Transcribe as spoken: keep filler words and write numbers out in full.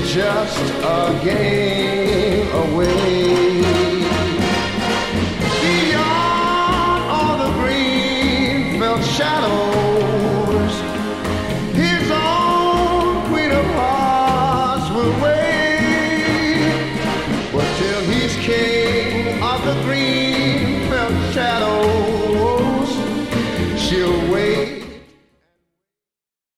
just a game away. Beyond all the green felt shadows, his own queen of hearts will wait. But till he's king of the green